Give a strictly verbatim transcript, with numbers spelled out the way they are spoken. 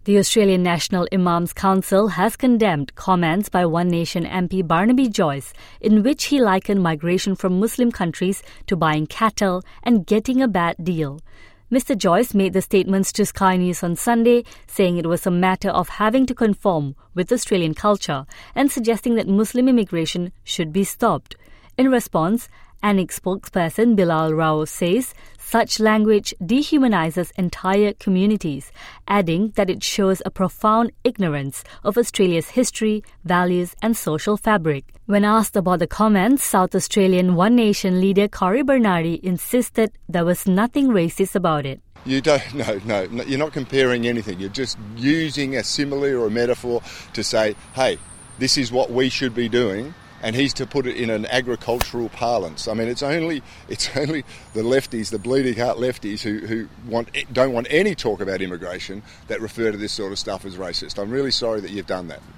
The Australian National Imams Council has condemned comments by One Nation M P Barnaby Joyce in which he likened migration from Muslim countries to buying cattle and getting a bad deal. Mister Joyce made the statements to Sky News on Sunday, saying it was a matter of having to conform with Australian culture and suggesting that Muslim immigration should be stopped. In response, A N I C spokesperson Bilal Rao says such language dehumanizes entire communities, adding that it shows a profound ignorance of Australia's history, values and social fabric. When asked about the comments, South Australian One Nation leader Cory Bernardi insisted there was nothing racist about it. You don't, no, no, no, you're not comparing anything. You're just using a simile or a metaphor to say, hey, this is what we should be doing. And he's to put it in an agricultural parlance. I mean, it's only it's only the lefties, the bleeding heart lefties, who, who want don't want any talk about immigration that refer to this sort of stuff as racist. I'm really sorry that you've done that.